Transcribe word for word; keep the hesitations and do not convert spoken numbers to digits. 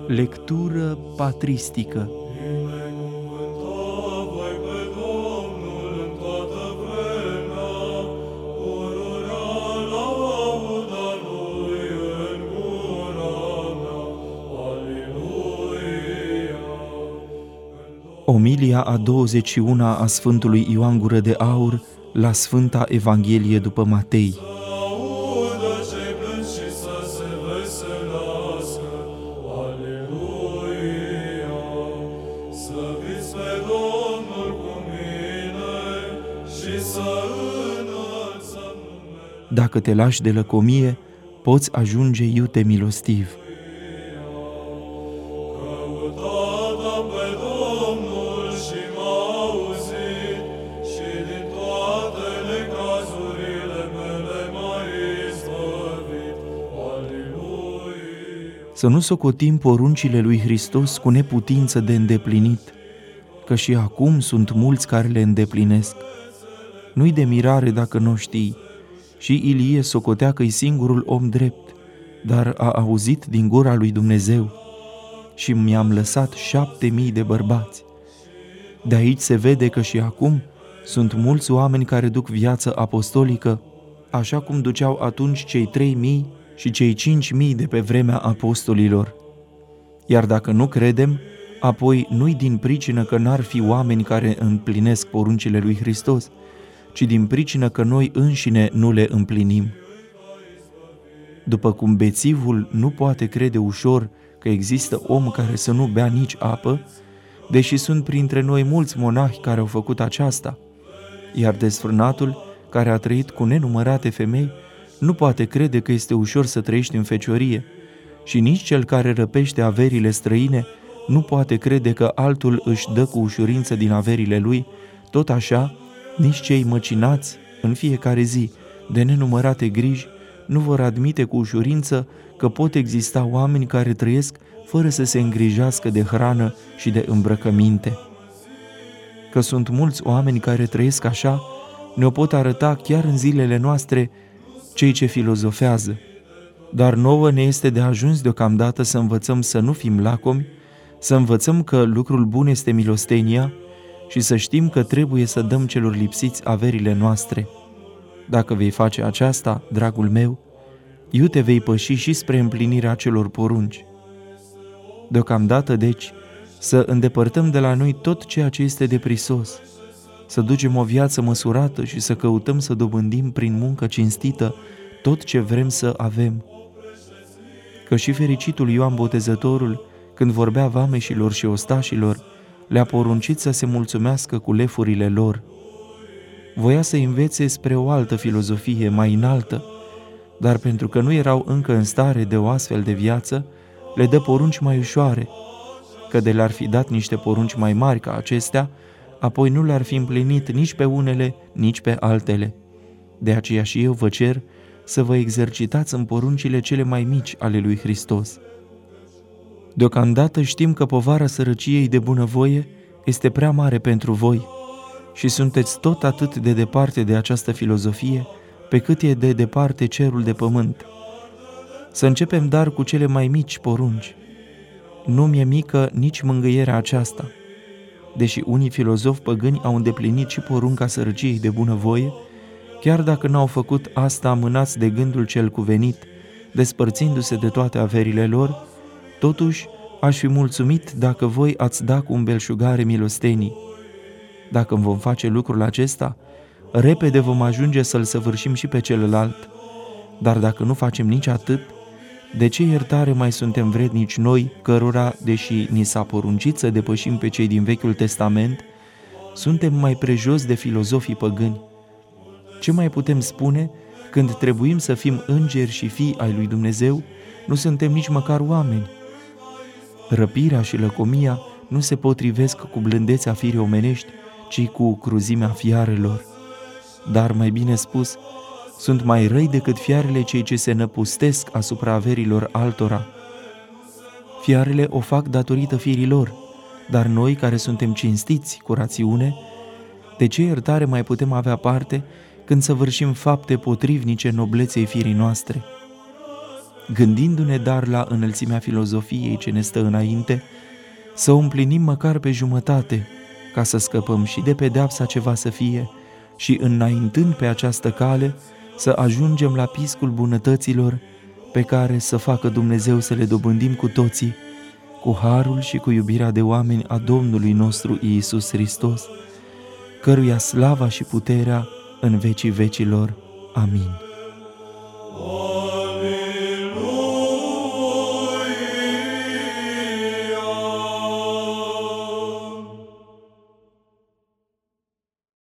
Lectură patristică. Omilia a douăzeci și una a Sfântului Ioan Gură de Aur la Sfânta Evanghelie după Matei. Dacă te lași de lăcomie, poți ajunge iute milostiv. Să nu socotim poruncile lui Hristos cu neputință de îndeplinit, că și acum sunt mulți care le îndeplinesc. Nu-i de mirare dacă nu știi. Și Ilie socotea că-i singurul om drept, dar a auzit din gura lui Dumnezeu: și mi-am lăsat șapte mii de bărbați. De aici se vede că și acum sunt mulți oameni care duc viață apostolică, așa cum duceau atunci cei trei mii și cei cinci mii de pe vremea apostolilor. Iar dacă nu credem, apoi nu-i din pricină că n-ar fi oameni care împlinesc poruncile lui Hristos, ci din pricină că noi înșine nu le împlinim. După cum bețivul nu poate crede ușor că există om care să nu bea nici apă, deși sunt printre noi mulți monahi care au făcut aceasta, iar desfrânatul, care a trăit cu nenumărate femei, nu poate crede că este ușor să trăiești în feciorie, și nici cel care răpește averile străine nu poate crede că altul își dă cu ușurință din averile lui. Tot așa, nici cei măcinați în fiecare zi de nenumărate griji nu vor admite cu ușurință că pot exista oameni care trăiesc fără să se îngrijească de hrană și de îmbrăcăminte. Că sunt mulți oameni care trăiesc așa, ne-o pot arăta chiar în zilele noastre cei ce filozofează, dar nouă ne este de ajuns deocamdată să învățăm să nu fim lacomi, să învățăm că lucrul bun este milostenia și să știm că trebuie să dăm celor lipsiți averile noastre. Dacă vei face aceasta, dragul meu, iute vei păși și spre împlinirea celor porunci. Deocamdată, deci, să îndepărtăm de la noi tot ceea ce este de prisos, să ducem o viață măsurată și să căutăm să dobândim prin muncă cinstită tot ce vrem să avem. Că și fericitul Ioan Botezătorul, când vorbea vameșilor și ostașilor, le-a poruncit să se mulțumească cu lefurile lor. Voia să învețe spre o altă filozofie mai înaltă, dar pentru că nu erau încă în stare de o astfel de viață, le dă porunci mai ușoare, că de le-ar fi dat niște porunci mai mari ca acestea, apoi nu le-ar fi împlinit nici pe unele, nici pe altele. De aceea și eu vă cer să vă exercitați în poruncile cele mai mici ale lui Hristos. Deocamdată știm că povara sărăciei de bunăvoie este prea mare pentru voi și sunteți tot atât de departe de această filozofie pe cât e de departe cerul de pământ. Să începem dar cu cele mai mici porunci. Nu mi-e mică nici mângâierea aceasta. Deși unii filozofi păgâni au îndeplinit și porunca sărăciei de bunăvoie, chiar dacă n-au făcut asta mânați de gândul cel cuvenit, despărțindu-se de toate averile lor, totuși aș fi mulțumit dacă voi ați da cu îmbelșugare milostenii. Dacă îmi vom face lucrul acesta, repede vom ajunge să-l săvârșim și pe celălalt. Dar dacă nu facem nici atât, de ce iertare mai suntem vrednici noi, cărora, deși ni s-a poruncit să depășim pe cei din Vechiul Testament, suntem mai prejos de filozofii păgâni? Ce mai putem spune când trebuim să fim îngeri și fii ai lui Dumnezeu, nu suntem nici măcar oameni? Răpirea și lăcomia nu se potrivesc cu blândețea firii omenești, ci cu cruzimea fiarelor. Dar, mai bine spus, sunt mai răi decât fiarele cei ce se năpustesc asupra averilor altora. Fiarele o fac datorită firii lor, dar noi, care suntem cinstiți cu rațiune, de ce iertare mai putem avea parte când săvârșim fapte potrivnice nobleței firii noastre? gândindu-ne dar la înălțimea filozofiei ce ne stă înainte, să o împlinim măcar pe jumătate, ca să scăpăm și de pedeapsa ce va să fie și, înaintând pe această cale, să ajungem la piscul bunătăților pe care să facă Dumnezeu să le dobândim cu toții, cu harul și cu iubirea de oameni a Domnului nostru Iisus Hristos, căruia slava și puterea în vecii vecilor. Amin.